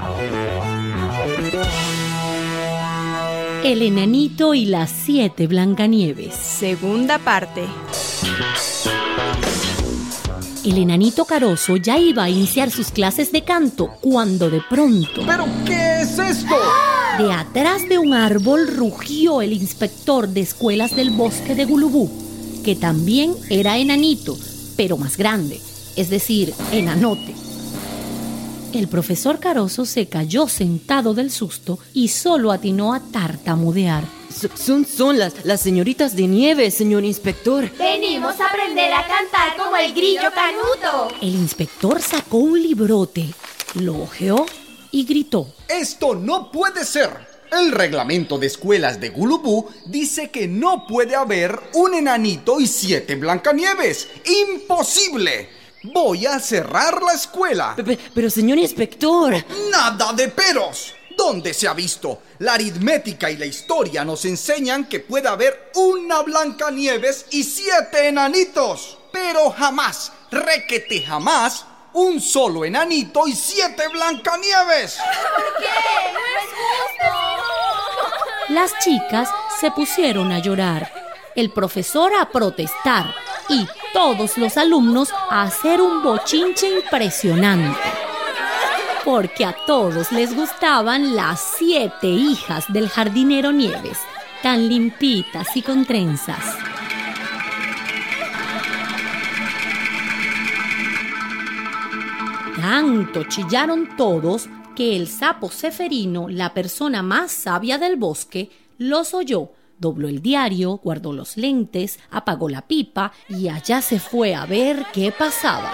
El enanito y las 7 Blancanieves. Segunda parte. El enanito Caroso ya iba a iniciar sus clases de canto cuando de pronto... ¿Pero qué es esto? De atrás de un árbol rugió el inspector de escuelas del bosque de Gulubú, que también era enanito, pero más grande, es decir, enanote. El profesor Caroso se cayó sentado del susto y solo atinó a tartamudear. Son las señoritas de nieve, señor inspector. Venimos a aprender a cantar como el grillo Canuto. El inspector sacó un librote, lo hojeó y gritó: ¡Esto no puede ser! El reglamento de escuelas de Gulubú dice que no puede haber un enanito y 7 Blancanieves. ¡Imposible! Voy a cerrar la escuela. Pero señor inspector... ¡Nada de peros! ¿Dónde se ha visto? La aritmética y la historia nos enseñan que puede haber una Blancanieves y 7 enanitos. Pero jamás, requete jamás, un solo enanito y 7 Blancanieves. ¿Por qué? ¡No es justo! Las chicas se pusieron a llorar, el profesor a protestar y todos los alumnos a hacer un bochinche impresionante. Porque a todos les gustaban las 7 hijas del jardinero Nieves, tan limpitas y con trenzas. Tanto chillaron todos que el sapo Ceferino, la persona más sabia del bosque, los oyó, dobló el diario, guardó los lentes, apagó la pipa y allá se fue a ver qué pasaba.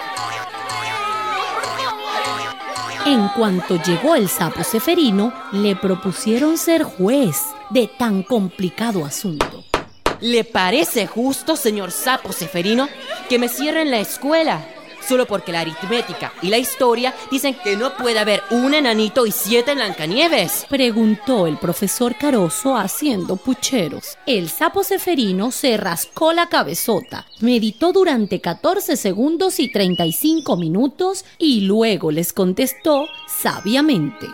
En cuanto llegó el sapo Ceferino, le propusieron ser juez de tan complicado asunto. ¿Le parece justo, señor sapo Ceferino, que me cierren la escuela? Solo porque la aritmética y la historia dicen que no puede haber un enanito y 7 Blancanieves. Preguntó el profesor Caroso haciendo pucheros. El sapo Ceferino se rascó la cabezota, meditó durante 14 segundos y 35 minutos y luego les contestó sabiamente.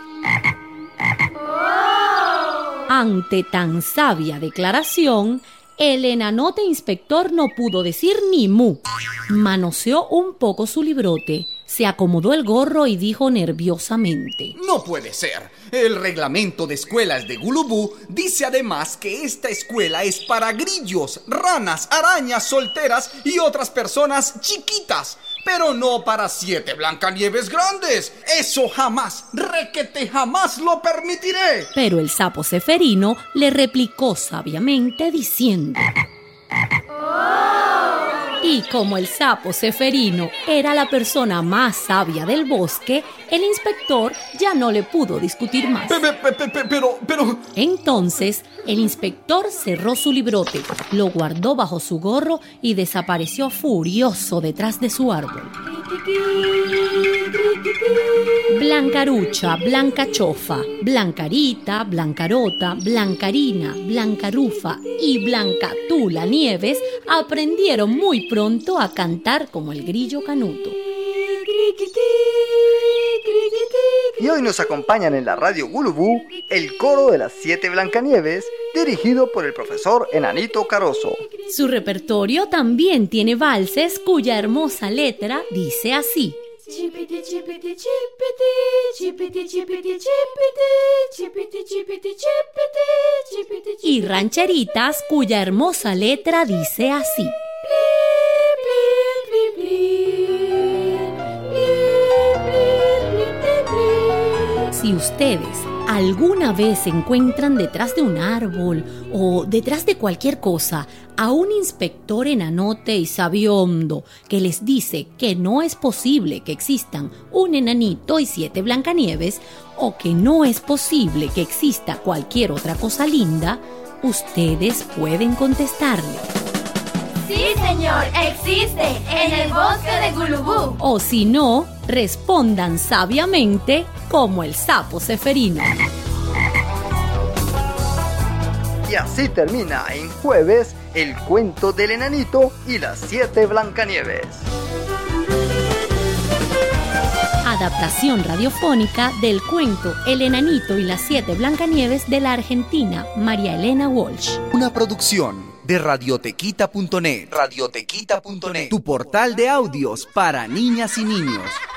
Ante tan sabia declaración, el enanote inspector no pudo decir ni mu. Manoseó un poco su librote, se acomodó el gorro y dijo nerviosamente: ¡No puede ser! El reglamento de escuelas de Gulubú dice además que esta escuela es para grillos, ranas, arañas solteras y otras personas chiquitas, pero no para 7 Blancanieves grandes. ¡Eso jamás, requete jamás lo permitiré! Pero el sapo Ceferino le replicó sabiamente diciendo: Y como el sapo Ceferino era la persona más sabia del bosque, el inspector ya no le pudo discutir más. Pero... Entonces, el inspector cerró su librote, lo guardó bajo su gorro y desapareció furioso detrás de su árbol. Blancarucha, Blancachofa, Blancarita, Blancarota, Blancarina, Blancarufa y Blancatula Nieves aprendieron muy pronto a cantar como el grillo Canuto. Y hoy nos acompañan en la radio Gulubú el coro de las 7 Blancanieves, dirigido por el profesor Enanito Caroso. Su repertorio también tiene valses cuya hermosa letra dice así: Chipiti chipiti chipiti, chipiti chipiti chipiti, chipiti chipiti chipiti, chipiti chipiti. Y rancheritas cuya hermosa letra dice así: Pli, pli, pli, Si ustedes alguna vez se encuentran detrás de un árbol o detrás de cualquier cosa a un inspector enanote y sabiondo que les dice que no es posible que existan un enanito y 7 Blancanieves o que no es posible que exista cualquier otra cosa linda, ustedes pueden contestarle: Sí, señor, existe en el bosque de Gulubú. O si no, respondan sabiamente como el sapo Ceferino. Y así termina en jueves el cuento del enanito y las 7 Blancanieves. adaptación radiofónica del cuento El enanito y las 7 Blancanieves de la argentina María Elena Walsh. Una producción de radiotequita.net. Radiotequita.net, tu portal de audios para niñas y niños.